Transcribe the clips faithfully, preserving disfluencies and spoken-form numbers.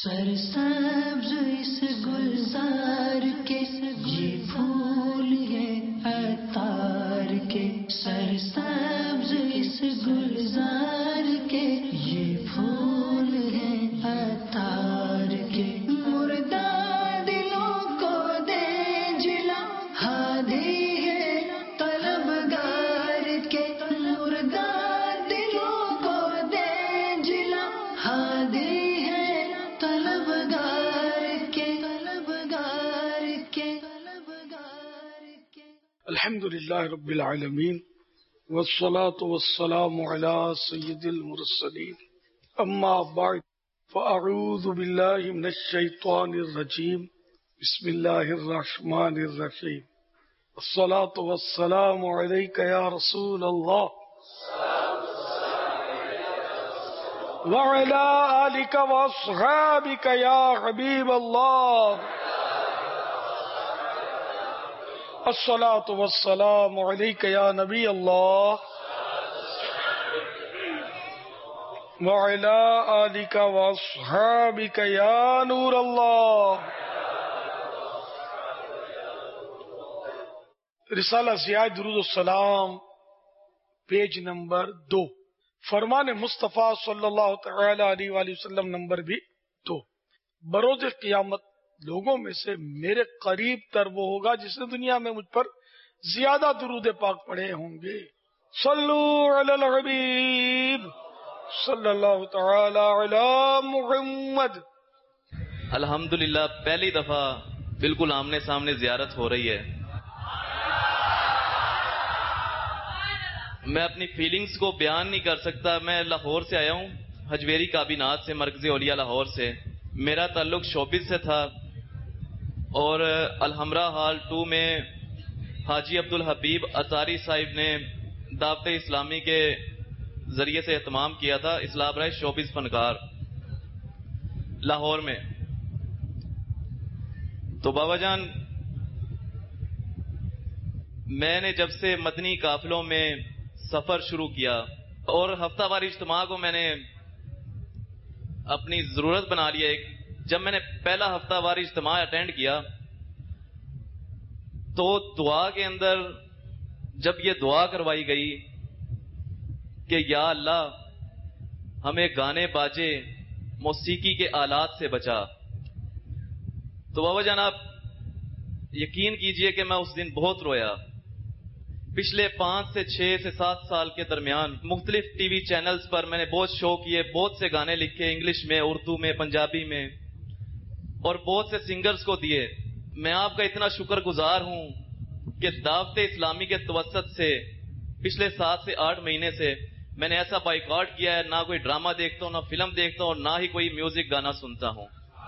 سرسبز اس گلزار کے یہ پھول ہے عطار کے، سرسبز اس گلزار کے یہ پھول ہے عطار کے، مردہ دلوں کو دے جلا ہادی ہے طلبگار کے، مردہ دلوں کو دے جلا ہادی الحمد للہ رب العالمین والصلاة والسلام على سید المرسلین اما بعد فاعوذ باللہ من الشیطان الرجیم بسم اللہ الرحمن الرحیم الصلاة والسلام علیک یا رسول اللہ وعلى آلک واصحابک یا حبیب اللہ الصلاة والسلام علیک یا نبی اللہ وعلی آلک واصحابک یا نور اللہ۔ رسالہ ضیاء درود السلام پیج نمبر دو، فرمان مصطفیٰ صلی اللہ تعالی علیہ وآلہ وسلم نمبر بھی دو۔ بروز قیامت لوگوں میں سے میرے قریب تر وہ ہوگا جس نے دنیا میں مجھ پر زیادہ درود پاک پڑھے ہوں گے۔ صلو علی الحبیب صلی اللہ تعالی علی محمد۔ الحمدللہ پہلی دفعہ بالکل آمنے سامنے زیارت ہو رہی ہے۔ میں اپنی فیلنگز کو بیان نہیں کر سکتا۔ میں لاہور سے آیا ہوں، حجویری کابینات سے، مرکز اولیاء لاہور سے۔ میرا تعلق شوبز سے تھا اور الحمرا ہال ٹو میں حاجی عبدالحبیب اطاری صاحب نے دعوت اسلامی کے ذریعے سے اہتمام کیا تھا، اصلاح برائے شوبز فنکار لاہور میں۔ تو بابا جان میں نے جب سے مدنی قافلوں میں سفر شروع کیا اور ہفتہ وار اجتماع کو میں نے اپنی ضرورت بنا لیا، ایک جب میں نے پہلا ہفتہ وار اجتماع اٹینڈ کیا تو دعا کے اندر جب یہ دعا کروائی گئی کہ یا اللہ ہمیں گانے باجے موسیقی کے آلات سے بچا، تو بابا جان آپ یقین کیجئے کہ میں اس دن بہت رویا۔ پچھلے پانچ سے چھ سے سات سال کے درمیان مختلف ٹی وی چینلز پر میں نے بہت شو کیے، بہت سے گانے لکھے، انگلش میں، اردو میں، پنجابی میں، اور بہت سے سنگرز کو دیے۔ میں آپ کا اتنا شکر گزار ہوں کہ دعوت اسلامی کے توسط سے پچھلے سات سے آٹھ مہینے سے میں نے ایسا بائیکاٹ کیا ہے، نہ کوئی ڈرامہ دیکھتا ہوں، نہ فلم دیکھتا ہوں، نہ ہی کوئی میوزک گانا سنتا ہوں۔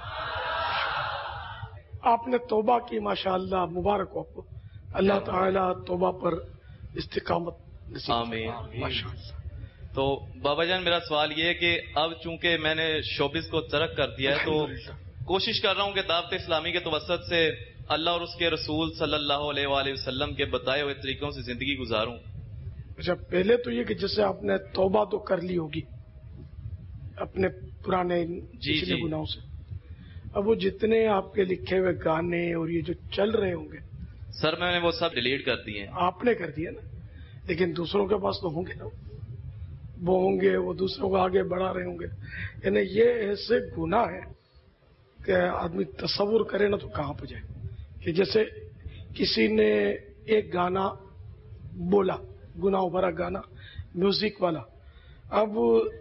آپ نے توبہ کی، ماشاءاللہ، مبارک ہو آپ کو۔ اللہ تعالیٰ توبہ پر استقامت نصیب آمین۔ ماشاءاللہ۔ تو بابا جان میرا سوال یہ ہے کہ اب چونکہ میں نے شوبز کو ترک کر دیا ہے تو کوشش کر رہا ہوں کہ دعوت اسلامی کے توسط سے اللہ اور اس کے رسول صلی اللہ علیہ وآلہ وسلم کے بتائے ہوئے طریقوں سے زندگی گزاروں۔ اچھا، پہلے تو یہ کہ جیسے آپ نے توبہ تو کر لی ہوگی اپنے پرانے جی پچھلے جی گناہوں سے، اب وہ جتنے آپ کے لکھے ہوئے گانے اور یہ جو چل رہے ہوں گے سر میں نے وہ سب ڈیلیٹ کر دیے ہیں۔ آپ نے کر دیا نا، لیکن دوسروں کے پاس تو ہوں گے نا، وہ ہوں گے، وہ دوسروں کو آگے بڑھا رہے ہوں گے۔ یعنی یہ ایسے گناہ ہے کہ آدمی تصور کرے نا تو کہاں پہ جائے، کہ جیسے کسی نے ایک گانا بولا، گناہ بھرا گانا میوزک والا، اب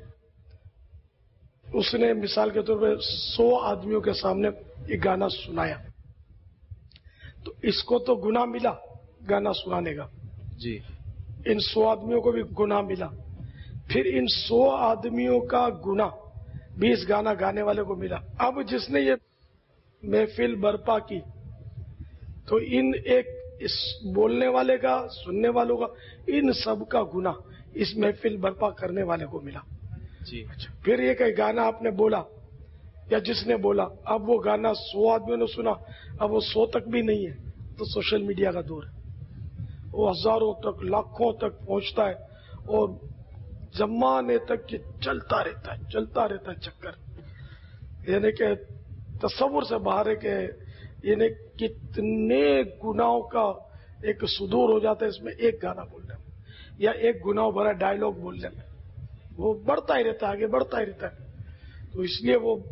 اس نے مثال کے طور پہ سو آدمیوں کے سامنے یہ گانا سنایا، تو اس کو تو گناہ ملا گانا سنانے کا، جی ان سو آدمیوں کو بھی گناہ ملا، پھر ان سو آدمیوں کا گناہ بھی اس گانا گانے والے کو ملا۔ اب جس نے یہ محفل برپا کی تو ان ایک اس بولنے والے کا، سننے والوں کا، ان سب کا گناہ اس محفل برپا کرنے والے کو ملا۔ جی اچھا، پھر یہ کہ گانا آپ نے بولا یا جس نے بولا، اب وہ گانا سو آدمیوں نے سنا، اب وہ سو تک بھی نہیں ہے تو سوشل میڈیا کا دور ہے، وہ ہزاروں تک، لاکھوں تک پہنچتا ہے اور زمانے تک یہ چلتا رہتا ہے چلتا رہتا ہے چکر۔ یعنی کہ تصور سے باہر ہے کہ یعنی کتنے گناہوں کا ایک صدور ہو جاتا ہے اس میں ایک گانا بولنے میں یا ایک گناہ بھرا ڈائلگ بولنے میں. وہ بڑھتا ہی رہتا ہے, آگے بڑھتا ہی رہتا ہے. تو اس لیے وہ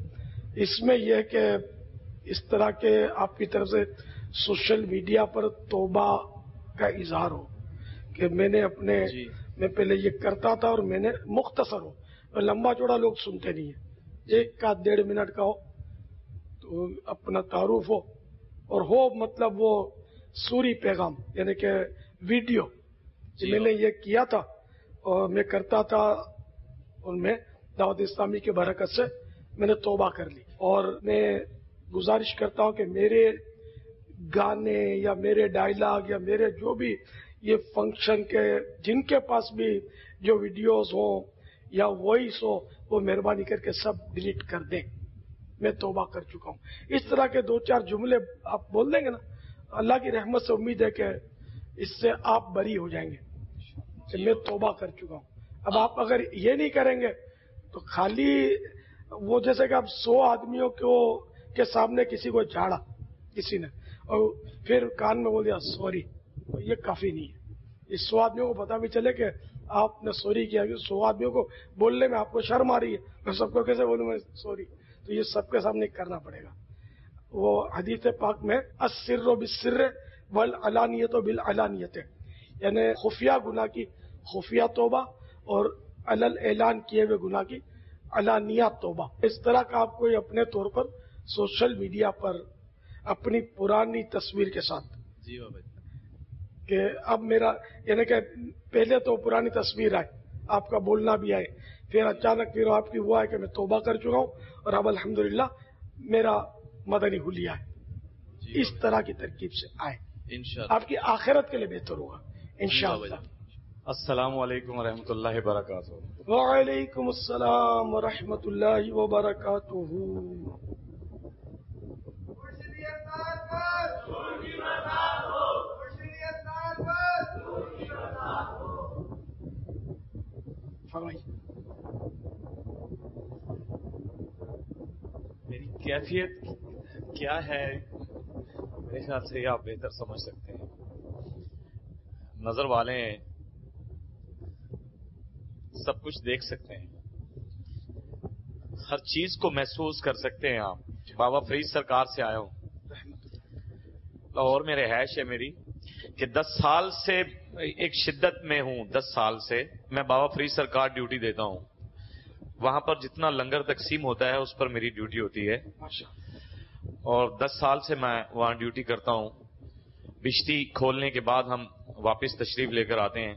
اس میں یہ ہے کہ اس طرح کے آپ کی طرف سے سوشل میڈیا پر توبہ کا اظہار ہو کہ میں نے اپنے جی. میں پہلے یہ کرتا تھا اور میں نے مختصر ہو, اور لمبا چوڑا لوگ سنتے نہیں ہیں, ایک کا ڈیڑھ منٹ کا ہو تو اپنا تعارف ہو, اور ہو مطلب وہ سوری پیغام یعنی کہ ویڈیو جی. میں نے یہ کیا تھا اور میں کرتا تھا, اور میں دعوت اسلامی کی برکت سے میں نے توبہ کر لی. اور میں گزارش کرتا ہوں کہ میرے گانے یا میرے ڈائلاگ یا میرے جو بھی یہ فنکشن کے جن کے پاس بھی جو ویڈیوز ہوں یا وائس ہو وہ مہربانی کر کے سب ڈیلیٹ کر دیں. میں توبہ کر چکا ہوں. اس طرح کے دو چار جملے آپ بول دیں گے نا, اللہ کی رحمت سے امید ہے کہ اس سے آپ بری ہو جائیں گے کہ میں توبہ کر چکا ہوں. اب آپ اگر یہ نہیں کریں گے تو خالی وہ جیسے کہ آپ سو آدمیوں کو کے سامنے کسی کو جھاڑا کسی نے اور پھر کان میں بول دیا سوری, یہ کافی نہیں ہے. اس سو آدمیوں کو پتا بھی چلے کہ آپ نے سوری کیا, سو آدمیوں کو بولنے میں آپ کو شرم آ رہی ہے, میں سب کو کیسے بولوں میں سوری, تو یہ سب کے سامنے کرنا پڑے گا. وہ حدیث پاک میں السر بالسر والعلانیت بالعلانیت, یعنی خفیہ گناہ کی خفیہ توبہ اور علل اعلان کیے ہوئے گناہ کی علانیہ توبہ. اس طرح کا آپ کو اپنے طور پر سوشل میڈیا پر اپنی پرانی تصویر کے ساتھ جی بابا کہ اب میرا یعنی کہ پہلے تو پرانی تصویر آئے, آپ کا بولنا بھی آئے, پھر اچانک پھر آپ کی وہ ہے کہ میں توبہ کر چکا ہوں اور اب الحمدللہ میرا مدنی حلیہ ہے. جی اس طرح کی ترکیب سے آئے, انشاءاللہ. آپ کی آخرت کے لیے بہتر ہوگا انشاءاللہ. السلام علیکم ورحمۃ اللہ وبرکاتہ. وعلیکم السلام ورحمۃ اللہ وبرکاتہ. فرمائیے. میری کیفیت کیا ہے میرے خیال سے یہ آپ بہتر سمجھ سکتے ہیں. نظر والے ہیں, سب کچھ دیکھ سکتے ہیں, ہر چیز کو محسوس کر سکتے ہیں. آپ بابا فرید سرکار سے آیا ہوں, لاہور میں رہائش ہے میری, کہ دس سال سے ایک شدت میں ہوں. دس سال سے میں بابا فرید سرکار ڈیوٹی دیتا ہوں. وہاں پر جتنا لنگر تقسیم ہوتا ہے اس پر میری ڈیوٹی ہوتی ہے, اور دس سال سے میں وہاں ڈیوٹی کرتا ہوں. بشتی کھولنے کے بعد ہم واپس تشریف لے کر آتے ہیں.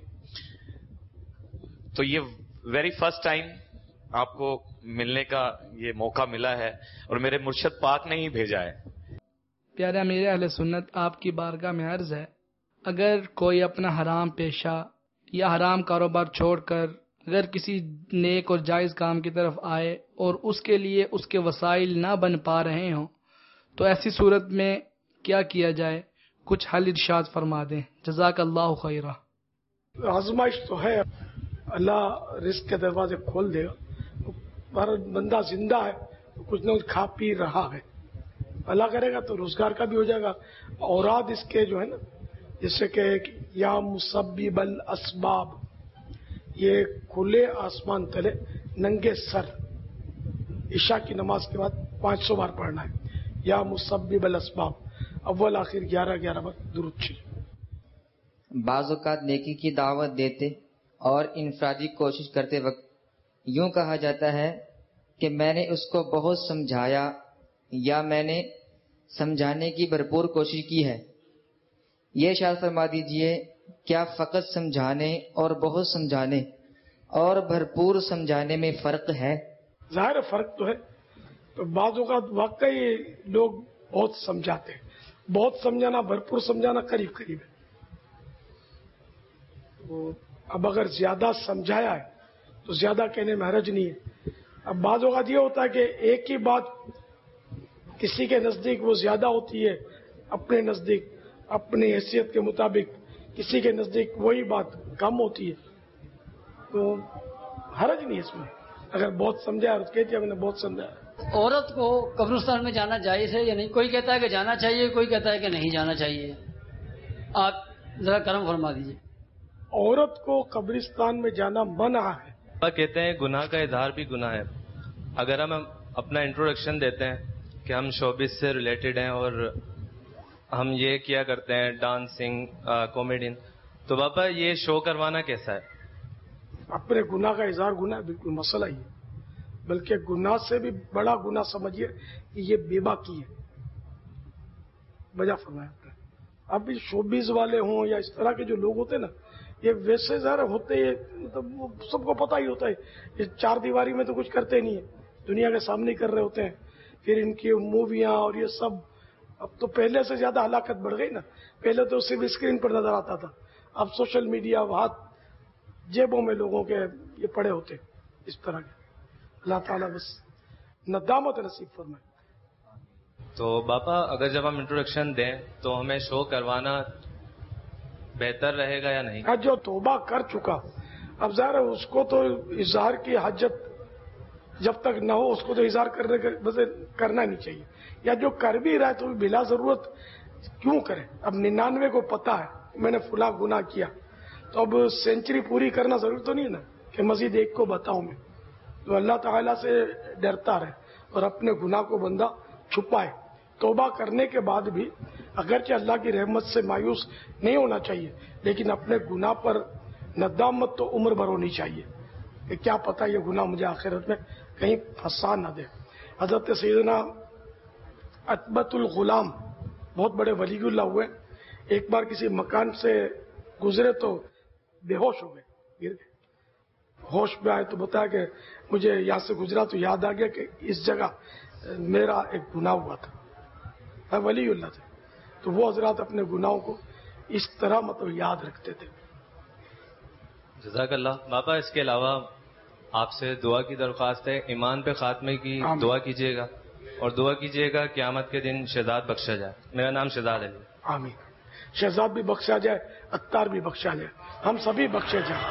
تو یہ ویری فرسٹ ٹائم آپ کو ملنے کا یہ موقع ملا ہے, اور میرے مرشد پاک نے ہی بھیجا ہے. پیارے امیر اہل سنت, آپ کی بارگاہ میں عرض ہے, اگر کوئی اپنا حرام پیشہ یا حرام کاروبار چھوڑ کر اگر کسی نیک اور جائز کام کی طرف آئے اور اس کے لیے اس کے وسائل نہ بن پا رہے ہوں, تو ایسی صورت میں کیا کیا جائے؟ کچھ حل ارشاد فرما دیں. جزاک اللہ خیرہ. آزمائش تو ہے, اللہ رزق کے دروازے کھول دے گا. پر بندہ زندہ ہے تو کچھ نہ کچھ کھا پی رہا ہے, اللہ کرے گا تو روزگار کا بھی ہو جائے گا. اوراد اس کے جو ہے نا, جیسے کہ یا مسبب الاسباب, یہ کھلے آسمان تلے ننگے سر عشاء کی نماز کے بعد پانچ سو بار پڑھنا ہے. یا مسبب الاسباب, اول آخر گیارہ گیارہ بار درود شریف. بعض اوقات نیکی کی دعوت دیتے اور انفرادی کوشش کرتے وقت یوں کہا جاتا ہے کہ میں نے اس کو بہت سمجھایا یا میں نے سمجھانے کی بھرپور کوشش کی ہے. یہ اشارہ فرما دیجئے, کیا فقط سمجھانے اور بہت سمجھانے اور بھرپور سمجھانے میں فرق ہے؟ ظاہر فرق تو ہے. تو بعض اوقات واقعی لوگ بہت سمجھاتے ہیں, بہت سمجھانا بھرپور سمجھانا قریب قریب ہے. اب اگر زیادہ سمجھایا ہے تو زیادہ کہنے میں حرج نہیں ہے. اب بعض اوقات یہ ہوتا ہے کہ ایک ہی بات کسی کے نزدیک وہ زیادہ ہوتی ہے, اپنے نزدیک اپنی حیثیت کے مطابق کسی کے نزدیک وہی بات کم ہوتی ہے. تو حرج نہیں اس میں, اگر بہت سمجھایا اور کہتی ہے میں نے بہت سمجھایا. عورت کو قبرستان میں جانا جائز ہے یا نہیں؟ کوئی کہتا ہے کہ جانا چاہیے، کوئی کہتا ہے کہ نہیں جانا چاہیے. آپ ذرا کرم فرما دیجیے. عورت کو قبرستان میں جانا منع ہے. کہتے ہیں گناہ کا اظہار بھی گناہ ہے. اگر ہم اپنا انٹروڈکشن دیتے ہیں کہ ہم شوبز سے ریلیٹڈ ہیں اور ہم یہ کیا کرتے ہیں ڈانسنگ کامیڈین، تو بابا یہ شو کروانا کیسا ہے؟ اپنے گناہ کا اظہار گناہ ہے، بالکل مسئلہ ہی ہے. بلکہ گناہ سے بھی بڑا گناہ سمجھیے کہ یہ بے باکی ہے. بجا فرمایا. اب بھی شوبیز والے ہوں یا اس طرح کے جو لوگ ہوتے ہیں نا، یہ ویسے ظاہر ہوتے ہیں، مطلب وہ سب کو پتہ ہی ہوتا ہے یہ چار دیواری میں تو کچھ کرتے نہیں ہیں، دنیا کے سامنے کر رہے ہوتے ہیں. پھر ان کی موویاں اور یہ سب اب تو پہلے سے زیادہ ہلاکت بڑھ گئی نا. پہلے تو صرف اسکرین پر نظر آتا تھا، اب سوشل میڈیا ہاتھ جیبوں میں لوگوں کے یہ پڑے ہوتے اس طرح کے. اللہ تعالیٰ بس ندامت نصیب فرمائے. تو بابا اگر جب ہم انٹروڈکشن دیں تو ہمیں شو کروانا بہتر رہے گا یا نہیں؟ جو توبہ کر چکا اب ظاہر ہے اس کو تو اظہار کی حاجت جب تک نہ ہو اس کو تو اظہار کرنے کا بس کرنا نہیں چاہیے. یا جو کر بھی رہا ہے تو بلا ضرورت کیوں کرے؟ اب ننانوے کو پتا ہے میں نے فلاں گناہ کیا، تو اب سینچری پوری کرنا ضروری تو نہیں نا کہ مزید ایک کو بتاؤں میں. تو اللہ تعالیٰ سے ڈرتا رہے اور اپنے گناہ کو بندہ چھپائے. توبہ کرنے کے بعد بھی اگرچہ اللہ کی رحمت سے مایوس نہیں ہونا چاہیے، لیکن اپنے گناہ پر ندامت تو عمر بھر ہونی چاہیے کہ کیا پتہ یہ گناہ مجھے آخرت میں کہیں پھنسا نہ دے. حضرت سیدنا عتبۃ الغلام بہت بڑے ولی اللہ ہوئے، ایک بار کسی مکان سے گزرے تو بے ہوش ہو گئے، گر گئے. ہوش میں آئے تو بتایا کہ مجھے یہاں سے گزرا تو یاد آ گیا کہ اس جگہ میرا ایک گناہ ہوا تھا. ولی اللہ تھے تو وہ حضرات اپنے گناہوں کو اس طرح مطلب یاد رکھتے تھے. جزاک اللہ. بابا اس کے علاوہ آپ سے دعا کی درخواست ہے، ایمان پہ خاتمے کی دعا کیجیے گا اور دعا کیجیے گا قیامت کے دن شہزاد بخشا جائے. میرا نام شہزاد علی. آمین. شہزاد بھی بخشا جائے، عطار بھی بخشا جائے، ہم سبھی بخشے جائیں.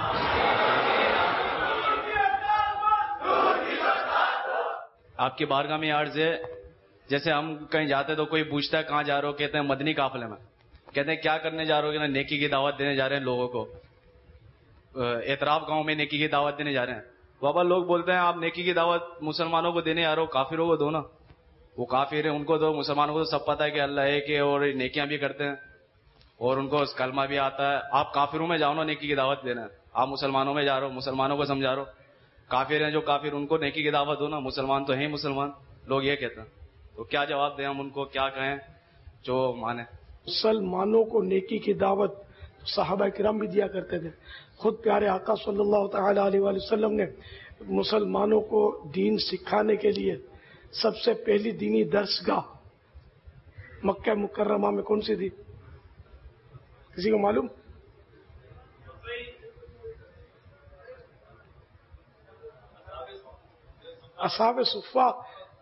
آپ کی بارگاہ میں عرض ہے، جیسے ہم کہیں جاتے تو کوئی پوچھتا ہے کہاں جا رہے ہو، کہتے ہیں مدنی قافلے میں. کہتے ہیں کیا کرنے جا رہے ہو؟ کہ نیکی کی دعوت دینے جا رہے ہیں لوگوں کو. اعتراف گاؤں میں نیکی کی دعوت دینے جا رہے ہیں. بابا لوگ بولتے ہیں آپ نیکی کی دعوت مسلمانوں کو دینے آ رہے ہو، کافروں کو دو نا. وہ کافر ہیں ان کو دو، مسلمانوں کو تو سب پتہ ہے کہ اللہ ہے کہ اور نیکیاں بھی کرتے ہیں اور ان کو کلمہ بھی آتا ہے. آپ کافروں میں جاؤ نا نیکی کی دعوت دینا. آپ مسلمانوں میں جا رہے ہو، مسلمانوں کو سمجھا رہے ہو. کافر ہیں جو کافر ان کو نیکی کی دعوت دو نا، مسلمان تو ہیں مسلمان. لوگ یہ کہتے ہیں تو کیا جواب دیں ہم ان کو، کیا کہیں جو مانے؟ مسلمانوں کو نیکی کی دعوت صحابہ کرام بھی دیا کرتے تھے. خود پیارے آقا صلی اللہ تعالی علیہ وآلہ وسلم نے مسلمانوں کو دین سکھانے کے لیے سب سے پہلی دینی درسگاہ مکہ مکرمہ میں کون سی تھی؟ کسی کو معلوم؟ اصحاب صفہ.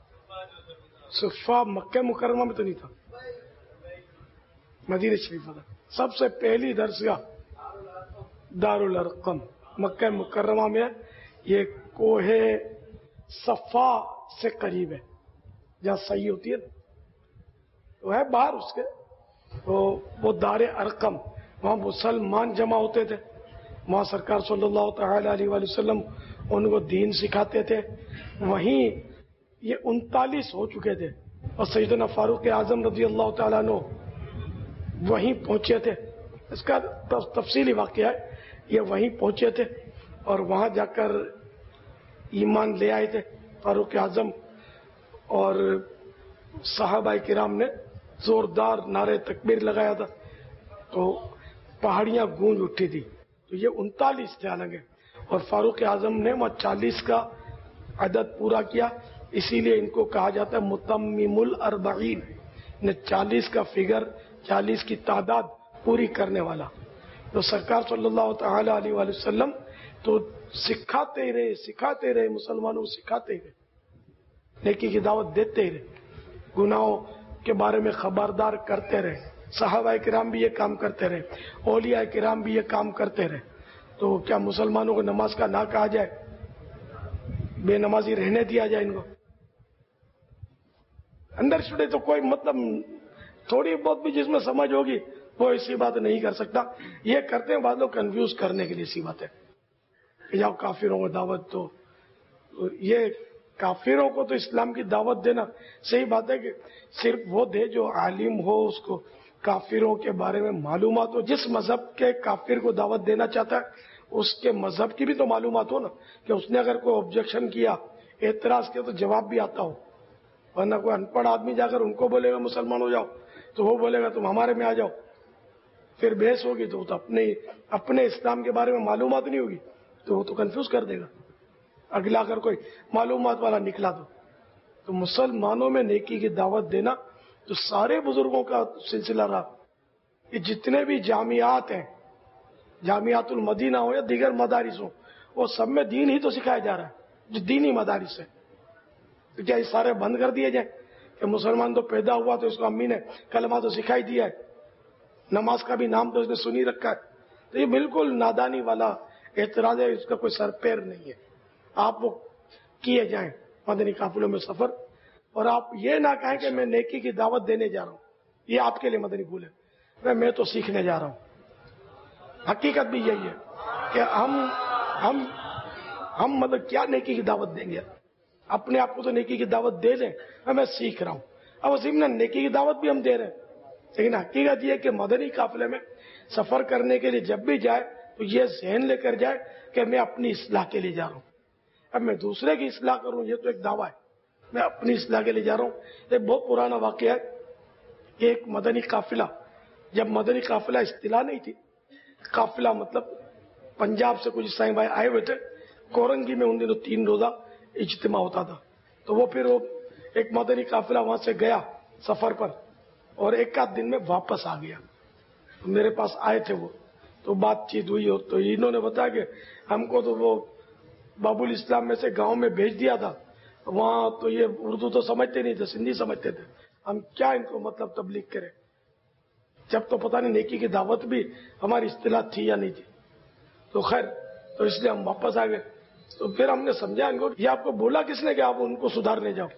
صفہ مکہ مکرمہ میں تو نہیں تھا، مدینہ شریف تھا. سب سے پہلی درسگاہ دار الارقم مکہ مکرمہ میں. یہ کوہ صفا سے قریب ہے جہاں صحیح ہوتی ہے تو ہے باہر اس کے. تو وہ دار ارقم، وہاں مسلمان جمع ہوتے تھے. وہاں سرکار صلی اللہ تعالی علیہ وآلہ وسلم ان کو دین سکھاتے تھے. وہیں یہ انتالیس ہو چکے تھے اور سیدنا فاروق اعظم رضی اللہ تعالیٰ عنہ وہیں پہنچے تھے. اس کا تفصیلی واقعہ ہے، یہ وہیں پہنچے تھے اور وہاں جا کر ایمان لے آئے تھے فاروق اعظم. اور صحابہ کرام نے زوردار نعرے تکبیر لگایا تھا تو پہاڑیاں گونج اٹھی تھی. تو یہ انتالیس تھے حالانکہ، اور فاروق اعظم نے وہاں چالیس کا عدد پورا کیا. اسی لیے ان کو کہا جاتا ہے متمم الاربعین، نے چالیس کا فگر، چالیس کی تعداد پوری کرنے والا. تو سرکار صلی اللہ تعالی علیہ وآلہ وسلم تو سکھاتے ہی رہے سکھاتے رہے مسلمانوں کو سکھاتے ہی رہے، نیکی کی دعوت دیتے ہی رہے، گناہوں کے بارے میں خبردار کرتے رہے. صحابہ کرام بھی یہ کام کرتے رہے، اولیاء کرام بھی یہ کام کرتے رہے. تو کیا مسلمانوں کو نماز کا نہ کہا جائے؟ بے نمازی رہنے دیا جائے ان کو؟ अंडरस्टूड तो कोई मतलब थोड़ी बहुत भी जिसमें समझ होगी वो ऐसी बात नहीं कर सकता। ये करते हैं बाद लोग कंफ्यूज करने के लिए सी बात है कि जाओ काफिरों को दावत दो। तो ये काफिरों को तो इस्लाम की दावत देना सही बात है कि सिर्फ वो दे जो आलिम हो, उसको काफिरों के बारे में मालूमात हो। जिस मजहब के काफिर को दावत देना चाहता है उसके मजहब की भी तो मालूमात हो ना, कि उसने अगर कोई ऑब्जेक्शन किया, एतराज किया तो जवाब भी आता हो। वरना कोई अनपढ़ आदमी जाकर उनको बोलेगा मुसलमान हो जाओ तो वो बोलेगा तुम हमारे में आ जाओ, फिर बहस होगी तो, तो अपने अपने इस्लाम के बारे में मालूमात नहीं होगी तो वो तो कंफ्यूज कर देगा। अगला अगर कोई मालूमात वाला निकला तो, तो मुसलमानों में नेकी की दावत देना तो सारे बुजुर्गों का सिलसिला रहा। ये जितने भी जामियात हैं, जामियातुल मदीना हो या दीगर मदारिस हो, वो सब में दीन ही तो सिखाया जा रहा है, जो दीनी मदारिस है। तो क्या ये सारे बंद कर दिए जाए कि मुसलमान तो पैदा हुआ तो इसको अम्मी ने कलमा तो सिखाई दिया है, नमाज का भी नाम तो इसने सुनी रखा है। तो ये बिल्कुल नादानी वाला एतराज है, इसका कोई सर पैर नहीं है। आप वो किए जाएं मदनी काफिलों में सफर, और आप ये ना कहें कि मैं नेकी की दावत देने जा रहा हूं, ये आपके लिए मदनी भूल है। मैं मैं तो सीखने जा रहा हूं। हकीकत भी यही है कि हम हम हम मतलब क्या नेकी की दावत देंगे, अपने आप को तो नेकी की दावत दे दें, मैं सीख रहा हूं। अब उसी में नेकी की दावत भी हम दे रहे हैं, लेकिन हकीकत यह कि मदनी काफिले में सफर करने के लिए जब भी जाए तो ये जहन लेकर जाए कि मैं अपनी इस्लाह के लिए जा रहा हूं। अब मैं दूसरे की इस्लाह करूं ये तो एक दावा है, मैं अपनी इस्लाह के लिए जा रहा हूं। एक बहुत पुराना वाकया है। एक मदनी काफिला, जब मदनी काफिला इस्तिला नहीं थी, काफिला मतलब पंजाब से कुछ ईसाई भाई आए हुए थे कोरंगी में, उन दिनों तीन रोजा इज्तिमा होता था। तो वो फिर वो एक मदनी काफिला वहां से गया सफर पर और एक आध दिन में वापस आ गया। तो मेरे पास आए थे वो, तो बातचीत हुई हो तो इन्होंने बताया कि हमको तो वो बाबुल इस्लाम में से गांव में भेज दिया था, वहां तो ये उर्दू तो समझते नहीं थे, सिंधी समझते थे, हम क्या इनको मतलब तबलीग करें। जब तो पता नहीं नेकी की दावत भी हमारी इस्तिलाह थी या नहीं थी। तो खैर, तो इसलिए हम वापस आ गए। तो फिर हमने समझा इनको, ये आपको बोला किसने कि आप उनको सुधारने जाओ?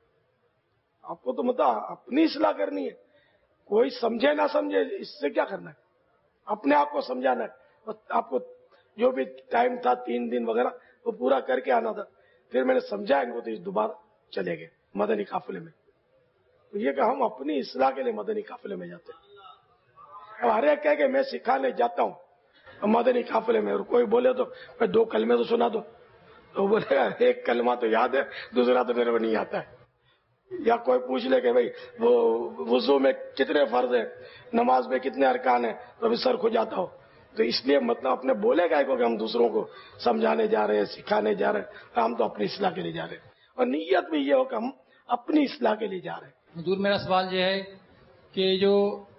आपको तो मतलब अपनी इस्लाह करनी है, कोई समझे ना समझे इससे क्या करना है, अपने आप को समझाना है। और आपको जो भी टाइम था तीन दिन वगैरह वो पूरा करके आना था। फिर मैंने समझा इनको तो दोबारा चले गए मदनी काफिले में। तो ये कि हम अपनी इस्लाह के लिए मदनी काफिले में जाते हैं। अब हर एक कह के मैं सिखाने जाता हूँ मदनी काफिले में, और कोई बोले तो मैं दो कलमे तो सुना दो, तो बोलेगा एक कलमा तो याद है, दूसरा तो मेरे को नहीं आता है। या कोई पूछ ले कि भाई वो वुजू में कितने फर्ज है, नमाज में कितने अरकान है, तो अभी सर खो जाता हो। तो इसलिए मतलब अपने बोलेगा कि हम दूसरों को समझाने जा रहे हैं, सिखाने जा रहे हैं, हम तो अपनी इस्लाह के लिए जा रहे हैं। और नीयत भी ये हो कि हम अपनी इस्लाह के लिए जा रहे हैं। हुजूर, मेरा सवाल ये है कि जो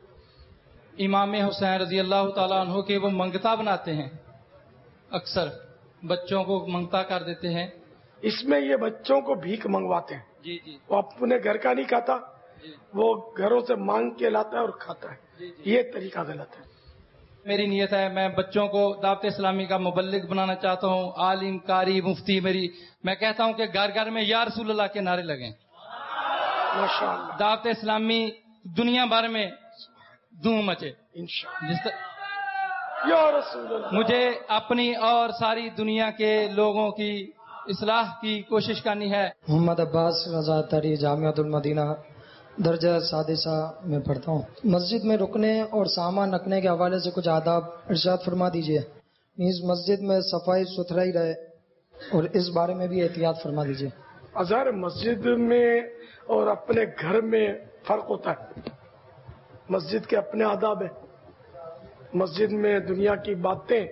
इमाम हुसैन रजी अल्लाह ताला अन्हु के वो मंगता बनाते हैं, अक्सर बच्चों को मंगता कर देते हैं, इसमें ये बच्चों को भीख मंगवाते हैं। जी जी, वो अपने घर का नहीं खाता, वो घरों से मांग के लाता है और खाता है। जी जी। ये तरीका गलत है। मेरी नीयत है, मैं बच्चों को दावत इस्लामी का मुबल्लिग बनाना चाहता हूँ, आलिम कारी मुफ्ती। मेरी मैं कहता हूँ कि घर घर में या रसूल अल्लाह के नारे लगें, माशाअल्लाह, दावत इस्लामी दुनिया भर में धूम मचे इंशाअल्लाह। या रसूल अल्लाह। मुझे अपनी और सारी दुनिया के लोगों की इस्लाह की कोशिश करनी है। मोहम्मद अब्बास रजा तरी जामियातुल मदीना दर्जा सादिसा में पढ़ता हूँ। मस्जिद में रुकने और सामान रखने के हवाले से कुछ आदाब इरशाद फरमा दीजिए। मीन्स मस्जिद में सफाई सुथराई रहे और इस बारे में भी एहतियात फरमा दीजिए। अजहर मस्जिद में और अपने घर में फर्क होता है। मस्जिद के अपने आदाब है। मस्जिद में दुनिया की बातें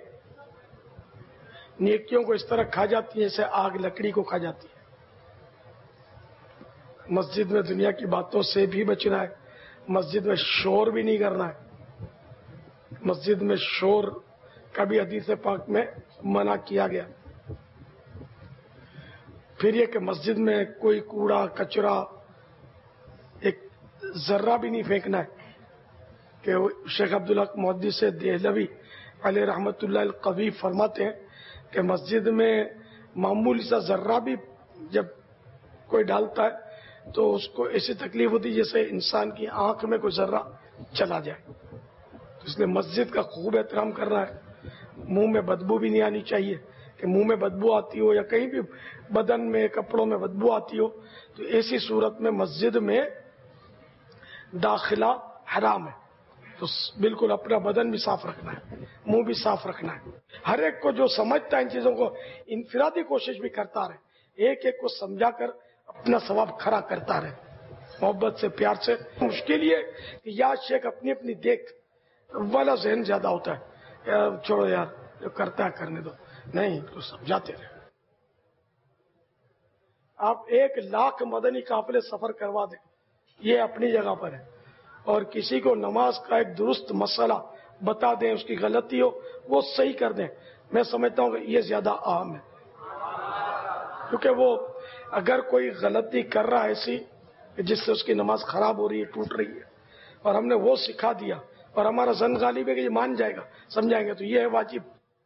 नेकियों को इस तरह खा जाती है जैसे आग लकड़ी को खा जाती है। मस्जिद में दुनिया की बातों से भी बचना है। मस्जिद में शोर भी नहीं करना है। मस्जिद में शोर का भी हदीस पाक में मना किया गया। फिर यह कि मस्जिद में कोई कूड़ा कचरा एक जर्रा भी नहीं फेंकना है। कि शेख अब्दुल हक मुहद्दिस देहलवी अलैहि रहमतुल्लाह अल कवी फरमाते हैं कि मस्जिद में मामूली सा जर्रा भी जब कोई डालता है تو اس کو ایسی تکلیف ہوتی جیسے انسان کی آنکھ میں کوئی ذرہ چلا جائے. تو اس لیے مسجد کا خوب احترام کرنا ہے. منہ میں بدبو بھی نہیں آنی چاہیے کہ منہ میں بدبو آتی ہو یا کہیں بھی بدن میں کپڑوں میں بدبو آتی ہو تو ایسی صورت میں مسجد میں داخلہ حرام ہے. تو بالکل اپنا بدن بھی صاف رکھنا ہے, منہ بھی صاف رکھنا ہے. ہر ایک کو جو سمجھتا ہے ان چیزوں کو انفرادی کوشش بھی کرتا رہے, ایک ایک کو سمجھا کر اپنا ثواب کھڑا کرتا رہے محبت سے پیار سے. مشکل یہ کہ یا شیخ اپنی اپنی دیکھ والا ذہن زیادہ ہوتا ہے, یار چھوڑو یار جو کرتا ہے کرنے دو, نہیں تو سمجھاتے رہے. آپ ایک لاکھ مدنی قافلے سفر کروا دیں یہ اپنی جگہ پر ہے, اور کسی کو نماز کا ایک درست مسئلہ بتا دیں, اس کی غلطی ہو وہ صحیح کر دیں, میں سمجھتا ہوں کہ یہ زیادہ اہم ہے. کیونکہ وہ اگر کوئی غلطی کر رہا ہے ایسی جس سے اس کی نماز خراب ہو رہی ہے, ٹوٹ رہی ہے, اور ہم نے وہ سکھا دیا اور ہمارا زن غالب ہے کہ یہ مان جائے گا, سمجھائیں گے, تو یہ ہے واجب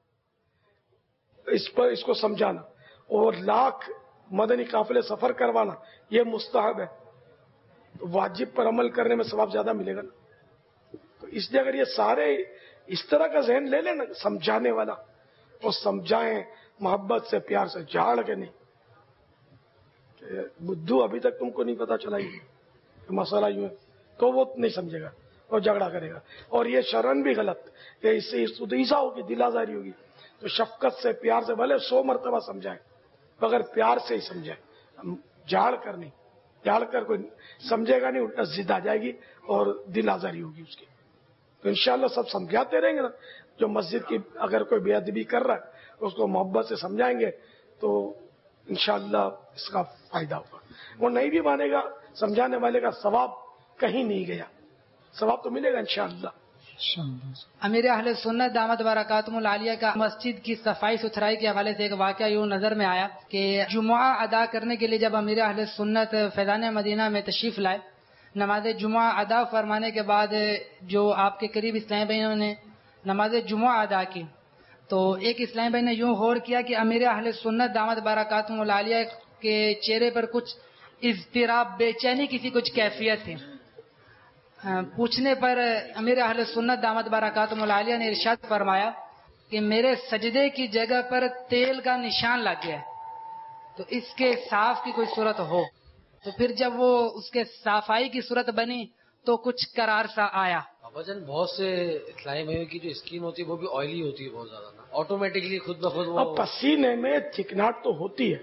اس پر اس کو سمجھانا. اور لاکھ مدنی قافلے سفر کروانا یہ مستحب ہے, تو واجب پر عمل کرنے میں ثواب زیادہ ملے گا نا. تو اس لیے اگر یہ سارے اس طرح کا ذہن لے لیں نا سمجھانے والا, اور سمجھائیں محبت سے پیار سے, جھاڑ کے نہیں کہ بدھو ابھی تک تم کو نہیں پتا چلا یہ مسئلہ یوں ہے, تو وہ نہیں سمجھے گا اور جھگڑا کرے گا. اور یہ شرن بھی غلط کہ اس سے ایسا ہوگی, دل آزاری ہوگی, تو شفقت سے پیار سے بھلے سو مرتبہ سمجھائیں مگر پیار سے ہی سمجھائیں, جھاڑ کر نہیں. جھاڑ کر کوئی سمجھے گا نہیں, الٹا ضد آ جائے گی اور دل آزاری ہوگی اس کی. تو انشاءاللہ سب سمجھاتے رہیں گے نا. جو مسجد کی اگر کوئی بے ادبی کر رہا ہے اس کو محبت سے سمجھائیں گے تو انشاءاللہ اس کا فائدہ ہوگا. وہ نہیں بھی مانے گا, سمجھانے والے کا ثواب کہیں نہیں گیا, ثواب تو ملے گا انشاءاللہ. امیر اہل سنت دامت برکاتہم العالیہ کا مسجد کی صفائی ستھرائی کے حوالے سے ایک واقعہ یوں نظر میں آیا کہ جمعہ ادا کرنے کے لیے جب امیر اہل سنت فیضان مدینہ میں تشریف لائے, نماز جمعہ ادا فرمانے کے بعد جو آپ کے قریب اسلامی بھائیوں نے نماز جمعہ ادا کی, تو ایک اسلامی بھائی نے یوں غور کیا کہ امیر اہل سنت دامت برکاتہم العالیہ کے چہرے پر کچھ اضطراب, بے چینی کسی کچھ کیفیت تھی. پوچھنے پر امیر اہل سنت دامت برکاتہم العالیہ نے ارشاد فرمایا کہ میرے سجدے کی جگہ پر تیل کا نشان لگ گیا ہے, تو اس کے صاف کی کوئی صورت ہو. تو پھر جب وہ اس کے صافائی کی صورت بنی تو کچھ قرار سا آیا. وجن بہت سے اسلامی بھائیوں کی جو اسکن ہوتی ہے وہ بھی آئلی ہوتی ہے بہت زیادہ نا, آٹومیٹکلی خود بخود وہ اب پسینے میں چکناٹ تو ہوتی ہے,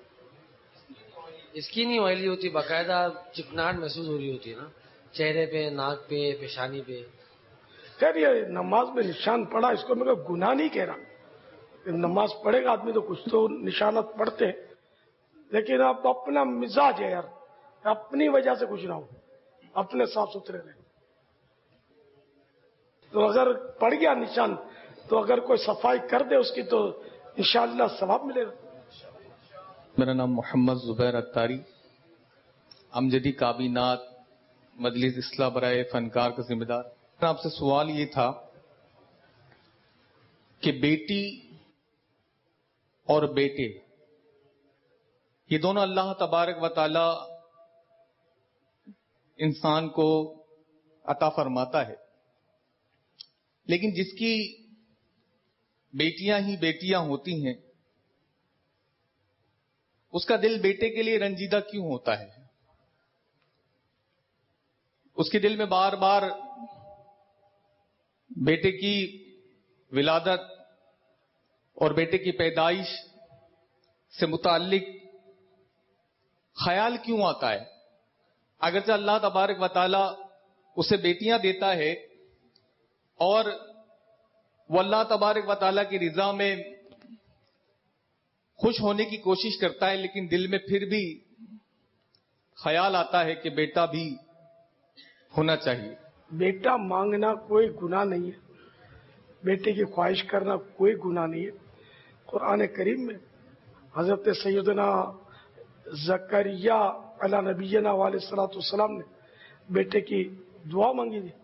اسکن ہی آئلی ہوتی ہے, باقاعدہ چکناٹ محسوس ہو رہی ہوتی ہے نا چہرے پہ, ناک پہ, پیشانی پہ. خیر یہ نماز میں نشان پڑا اس کو میں گناہ نہیں کہہ رہا, نماز پڑھے گا آدمی تو کچھ تو نشانات پڑھتے ہیں, لیکن اب اپنا مزاج ہے یار, اپنی وجہ سے کچھ نہ ہو, اپنے صاف ستھرے رہے. تو اگر پڑ گیا نشان تو اگر کوئی صفائی کر دے اس کی تو انشاءاللہ ثواب ملے گا. میرا نام محمد زبیر اتاری, امجدی کابینات مجلس اصلاح برائے فنکار کا ذمہ دار. آپ سے سوال یہ تھا کہ بیٹی اور بیٹے یہ دونوں اللہ تبارک و تعالی انسان کو عطا فرماتا ہے, لیکن جس کی بیٹیاں ہی بیٹیاں ہوتی ہیں اس کا دل بیٹے کے لیے رنجیدہ کیوں ہوتا ہے؟ اس کے دل میں بار بار بیٹے کی ولادت اور بیٹے کی پیدائش سے متعلق خیال کیوں آتا ہے؟ اگرچہ اللہ تبارک و تعالی اسے بیٹیاں دیتا ہے اور وہ اللہ تبارک و تعالی کی رضا میں خوش ہونے کی کوشش کرتا ہے, لیکن دل میں پھر بھی خیال آتا ہے کہ بیٹا بھی ہونا چاہیے. بیٹا مانگنا کوئی گناہ نہیں ہے, بیٹے کی خواہش کرنا کوئی گناہ نہیں ہے. قرآن کریم میں حضرت سیدنا زکریا علی نبینا علیہ الصلوۃ والسلام نے بیٹے کی دعا مانگی تھی.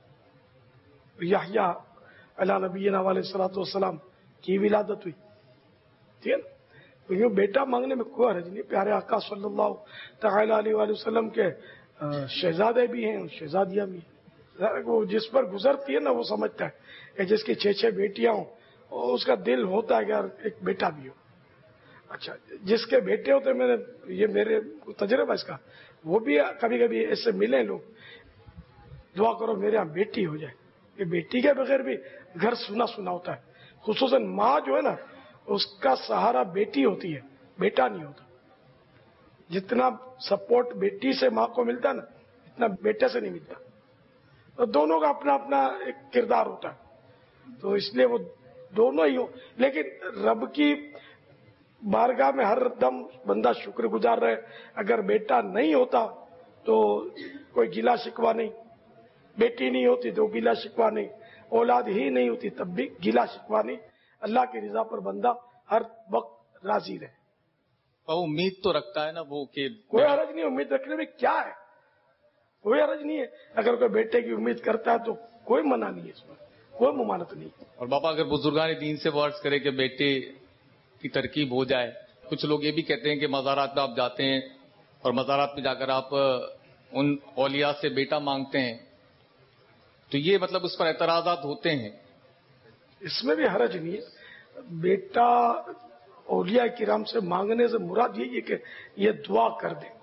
یحییٰ علی نبینا علیہ الصلوۃ والسلام کی ولادت ہوئی, ٹھیک ہے. تو یہ بیٹا مانگنے میں کوئی حرج نہیں. پیارے آقا صلی اللہ تعالی علیہ وآلہ وسلم کے شہزادے بھی ہیں، شہزادیاں بھی ہیں. وہ جس پر گزرتی ہے نا وہ سمجھتا ہے کہ جس کی چھ چھ بیٹیاں ہوں اس کا دل ہوتا ہے کہ یار ایک بیٹا بھی ہو. اچھا جس کے بیٹے ہوتے میں نے یہ میرے تجربہ اس کا، وہ بھی کبھی کبھی ایسے ملے لوگ، دعا کرو میرے یہاں بیٹی ہو جائے. کہ بیٹی کے بغیر بھی گھر سنا سنا ہوتا ہے. خصوصاً ماں جو ہے نا اس کا سہارا بیٹی ہوتی ہے، بیٹا نہیں ہوتا. جتنا سپورٹ بیٹی سے ماں کو ملتا ہے نا اتنا بیٹے سے نہیں ملتا. تو دونوں کا اپنا اپنا ایک کردار ہوتا ہے، تو اس لیے وہ دونوں ہی ہو. لیکن رب کی بارگاہ میں ہر دم بندہ شکر گزار رہے. اگر بیٹا نہیں ہوتا تو کوئی گلا شکوا نہیں، بیٹی نہیں ہوتی تو گلا شکوا نہیں، اولاد ہی نہیں ہوتی تب بھی گلا شکوا نہیں. اللہ کی رضا پر بندہ ہر وقت راضی رہے. وہ امید تو رکھتا ہے نا وہ کہ کوئی حرج نہیں، امید رکھنے میں کیا ہے، کوئی حرج نہیں ہے. اگر کوئی بیٹے کی امید کرتا ہے تو کوئی منع نہیں ہے، اس میں کوئی ممانعت نہیں. اور باپا اگر بزرگان دین سے ورڈز کرے کہ بیٹے کی ترکیب ہو جائے، کچھ لوگ یہ بھی کہتے ہیں کہ مزارات میں آپ جاتے ہیں اور مزارات میں جا کر آپ ان اولیاء سے بیٹا مانگتے ہیں، تو یہ مطلب اس پر اعتراضات ہوتے ہیں. اس میں بھی حرج نہیں ہے. بیٹا اولیاء کرام سے مانگنے سے مراد یہ ہے کہ یہ دعا کر دیں.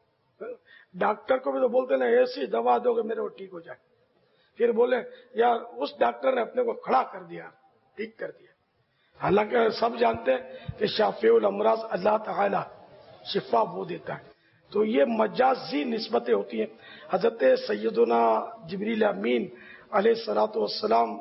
ڈاکٹر کو بھی تو بولتے نا ایسی دوا دو کہ میرے کو ٹھیک ہو جائے، پھر بولے یار اس ڈاکٹر نے اپنے کو کھڑا کر دیا، ٹھیک کر دیا. حالانکہ سب جانتے ہیں کہ شافی الامراض اللہ تعالی شفا وہ دیتا ہے. تو یہ مجازی نسبتیں ہوتی ہیں. حضرت سیدنا جبریل امین علیہ الصلوۃ والسلام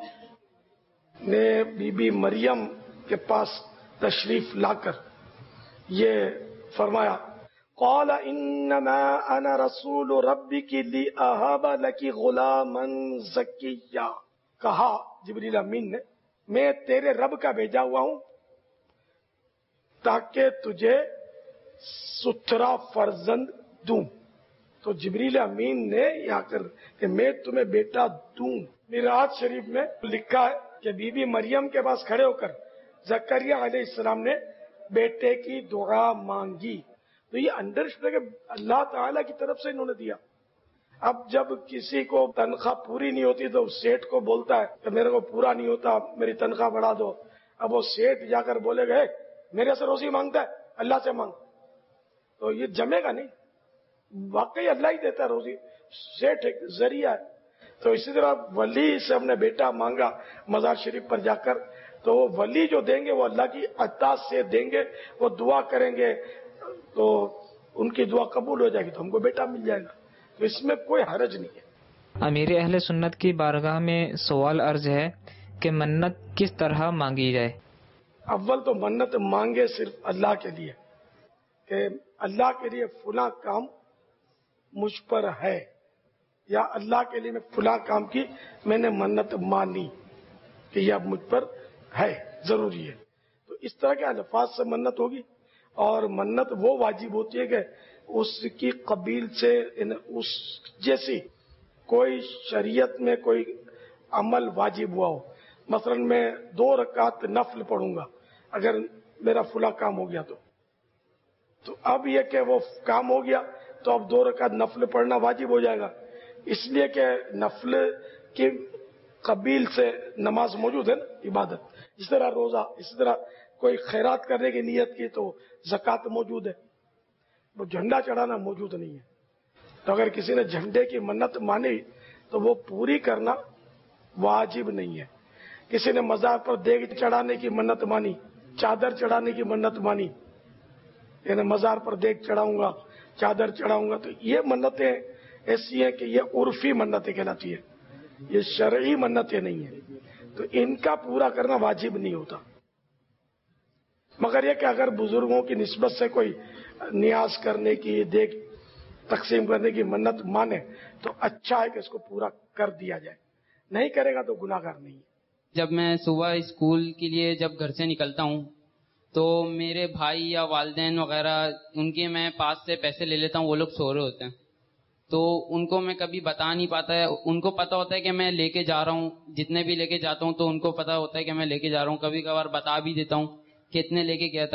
نے بی بی مریم کے پاس تشریف لا کر یہ فرمایا قال انما انا رسول ربک لاہب لک غلاما زکیا. کہا جبریل امین نے میں تیرے رب کا بھیجا ہوا ہوں تاکہ تجھے ستھرا فرزند دوں. تو جبریل امین نے یا کر کہ میں تمہیں بیٹا دوں. میراج شریف میں لکھا ہے کہ بی بی مریم کے پاس کھڑے ہو کر زکریا علیہ السلام نے بیٹے کی دعا مانگی. تو یہ انڈرسٹینڈ ہے کہ اللہ تعالیٰ کی طرف سے انہوں نے دیا. اب جب کسی کو تنخواہ پوری نہیں ہوتی تو سیٹ کو بولتا ہے کہ میرے کو پورا نہیں ہوتا میری تنخواہ بڑھا دو. اب وہ سیٹ جا کر بولے گا میرے سے روزی مانگتا ہے اللہ سے مانگ، تو یہ جمے گا نہیں. واقعی اللہ ہی دیتا ہے روزی، سیٹ ایک ذریعہ ہے. تو اسی طرح ولی سے ہم نے بیٹا مانگا مزار شریف پر جا کر، تو وہ ولی جو دیں گے وہ اللہ کی عطا سے دیں گے. وہ دعا کریں گے تو ان کی دعا قبول ہو جائے گی تو ہم کو بیٹا مل جائے گا. تو اس میں کوئی حرج نہیں ہے. امیر اہل سنت کی بارگاہ میں سوال عرض ہے کہ منت کس طرح مانگی جائے؟ اول تو منت مانگے صرف اللہ کے لیے کہ اللہ کے لیے فلاں کام مجھ پر ہے، یا اللہ کے لیے میں فلاں کام کی میں نے منت مانی کہ یہ اب مجھ پر ہے، ضروری ہے. تو اس طرح کے الفاظ سے منت ہوگی. اور منت وہ واجب ہوتی ہے کہ اس کی قبیل سے اس جیسی کوئی شریعت میں کوئی عمل واجب ہوا ہو. مثلا میں دو رکعت نفل پڑھوں گا اگر میرا فلاں کام ہو گیا تو تو اب یہ کہ وہ کام ہو گیا تو اب دو رکعت نفل پڑھنا واجب ہو جائے گا، اس لیے کہ نفل کی قبیل سے نماز موجود ہے نا، عبادت. اس طرح روزہ، اسی طرح کوئی خیرات کرنے کی نیت کی تو زکوٰۃ موجود ہے. وہ جھنڈا چڑھانا موجود نہیں ہے. تو اگر کسی نے جھنڈے کی منت مانی تو وہ پوری کرنا واجب نہیں ہے. کسی نے مزار پر دیگ چڑھانے کی منت مانی، چادر چڑھانے کی منت مانی، یعنی مزار پر دیگ چڑھاؤں گا، چادر چڑھاؤں گا، تو یہ منتیں ایسی ہیں کہ یہ عرفی منتیں کہلاتی ہے، یہ شرعی منتیں نہیں ہیں. تو ان کا پورا کرنا واجب نہیں ہوتا. مگر یہ کہ اگر بزرگوں کی نسبت سے کوئی نیاز کرنے کی، دیگ تقسیم کرنے کی منت مانے تو اچھا ہے کہ اس کو پورا کر دیا جائے. نہیں کرے گا تو گناہ گار نہیں ہے. جب میں صبح اسکول کے لیے جب گھر سے نکلتا ہوں تو میرے بھائی یا والدین وغیرہ ان کے میں پاس سے پیسے لے لیتا ہوں، وہ لوگ سو رہے ہوتے ہیں تو ان کو میں کبھی بتا نہیں پاتا ہے. ان کو پتا ہوتا ہے کہ میں لے کے جا رہا ہوں، جتنے بھی لے کے جاتا ہوں تو ان کو پتا ہوتا ہے کہ میں لے کے جا رہا ہوں. کبھی کبھار بتا بھی دیتا ہوں کہ اتنے لے کے گیا تھا.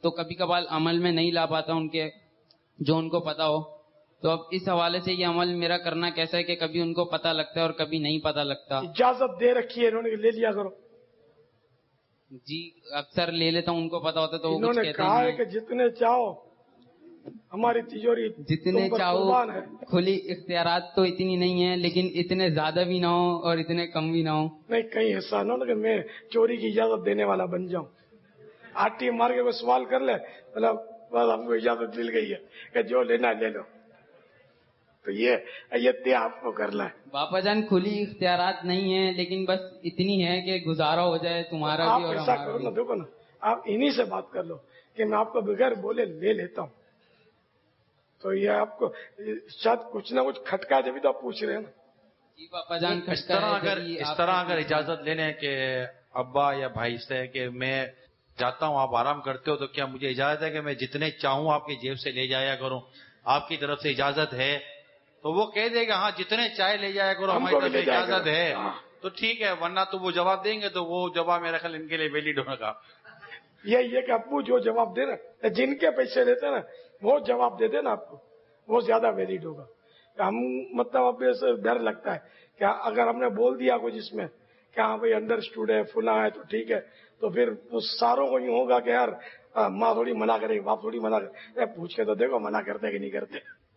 تو کبھی کبھار عمل میں نہیں لا پاتا ان کے جو ان کو پتا ہو. تو اب اس حوالے سے یہ عمل میرا کرنا کیسا ہے کہ کبھی ان کو پتا لگتا ہے اور کبھی نہیں پتا لگتا. اجازت دے رکھی ہے انہوں نے، لے لیا کرو. جی اکثر لے لیتا ہوں، ان کو پتا ہوتا تو وہ انہوں کچھ نے کہتے کہا ہے نہیں. کہ جتنے چاہو ہماری تجوری جتنے تم پر چاہو قربان ہے. کھلی اختیارات تو اتنی نہیں ہیں، لیکن اتنے زیادہ بھی نہ ہو اور اتنے کم بھی نہ ہو. نہیں کہیں ایسا نہ ہو کہ میں چوری کی اجازت دینے والا بن جاؤں. آٹی مار کے کوئی سوال کر لے مطلب بس ہم کو اجازت مل گئی ہے کہ جو لینا لے لو. تو یہ یہ طے آپ کو کرنا ہے. باپا جان کھلی اختیارات نہیں ہیں، لیکن بس اتنی ہے کہ گزارا ہو جائے تمہارا آپ بھی اور ایسا ہمارا کرو نا، بھی. دیکھو نا آپ انہی سے بات کر لو کہ میں آپ کو بغیر بولے لے لیتا ہوں. تو یہ آپ کو شاید کچھ نہ کچھ کھٹکا جبھی تو آپ پوچھ رہے ہیں نا. جی باپا جان اس کھٹکا طرح ہے اگر جبھی اس آپ طرح کو اگر اجازت لینے کہ ابا یا بھائی سے کہ میں جاتا ہوں آپ آرام کرتے ہو، تو کیا مجھے اجازت ہے کہ میں جتنے چاہوں آپ کی جیب سے لے جایا کروں؟ آپ کی طرف سے اجازت ہے؟ تو وہ کہہ دے گا ہاں جتنے چائے لے جایا کرو، ہم ہماری کو بھی طرف سے لے جایا اجازت کرو. ہے. ہاں. تو ٹھیک ہے، ورنہ تو وہ جواب دیں گے تو وہ جواب میرا خیال ان کے لیے ویلڈ ہوگا. یہ یہ کہ ابو جو جواب دے نا، جن کے پیسے لیتے نا وہ جواب دے دے نا آپ کو، وہ زیادہ ویلڈ ہوگا. ہم مطلب اب سے ڈر لگتا ہے کہ اگر ہم نے بول دیا کچھ اس میں کہ ہاں بھائی انڈرسٹوڈ ہے فلاں ہے تو ٹھیک ہے، تو پھر اس ساروں کو یوں ہوگا کہ یار ماں تھوڑی منع کرے گی، باپ تھوڑی منع کرے. پوچھ کے تو دیکھو منع کرتے کہ نہیں کرتے.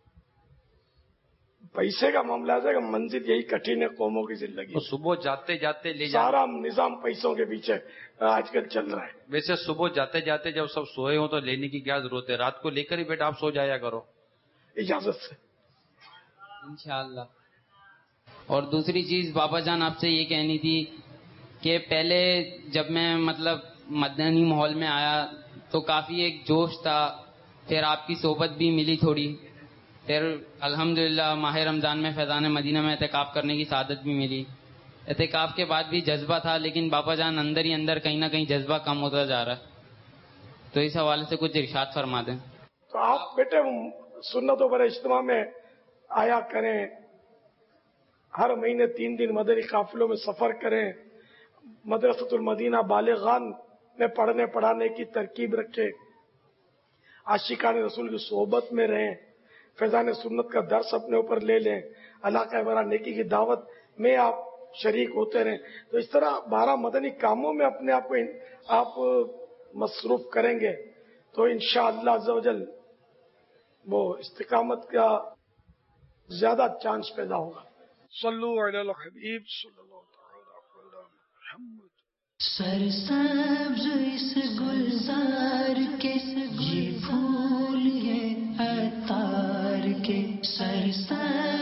پیسے کا معاملہ ہے کہ منزل یہی کٹھن ہے قوموں کی زندگی. تو صبح جاتے جاتے لے جانا. سارا نظام پیسوں کے پیچھے آج کل چل رہا ہے. ویسے صبح جاتے جاتے جب سب سوئے ہوں تو لینے کی کیا ضرورت ہے؟ رات کو لے کر ہی بیٹا آپ سو جایا کرو اجازت سے انشاءاللہ. اور دوسری چیز باپا جان آپ سے یہ کہنی تھی کہ پہلے جب میں مطلب مدنی ماحول میں آیا تو کافی ایک جوش تھا، پھر آپ کی صحبت بھی ملی تھوڑی، پھر الحمدللہ ماہ رمضان میں فیضان مدینہ میں اعتکاف کرنے کی سعادت بھی ملی. اعتکاف کے بعد بھی جذبہ تھا، لیکن باپا جان اندر ہی اندر کہیں نہ کہیں جذبہ کم ہوتا جا رہا ہے. تو اس حوالے سے کچھ ارشاد فرما دیں. تو آپ بیٹے سنتوں پر اجتماع میں آیا کریں، ہر مہینے تین دن مدنی قافلوں میں سفر کریں، مدرسۃ المدینہ بالغان میں پڑھنے پڑھانے کی ترکیب رکھیں، عاشقان رسول کی صحبت میں رہیں، فیضان سنت کا درس اپنے اوپر لے لیں، اللہ کا بڑا نیکی کی دعوت میں آپ شریک ہوتے رہیں. تو اس طرح بارہ مدنی کاموں میں اپنے آپ کو آپ مصروف کریں گے تو انشاءاللہ عز و جل وہ استقامت کا زیادہ چانس پیدا ہوگا. صلو علی الحبیب صلی اللہ تعالی علی محمد. سرسبز اس گلزار کے یہ پھول ہے عطار کے، سرسبز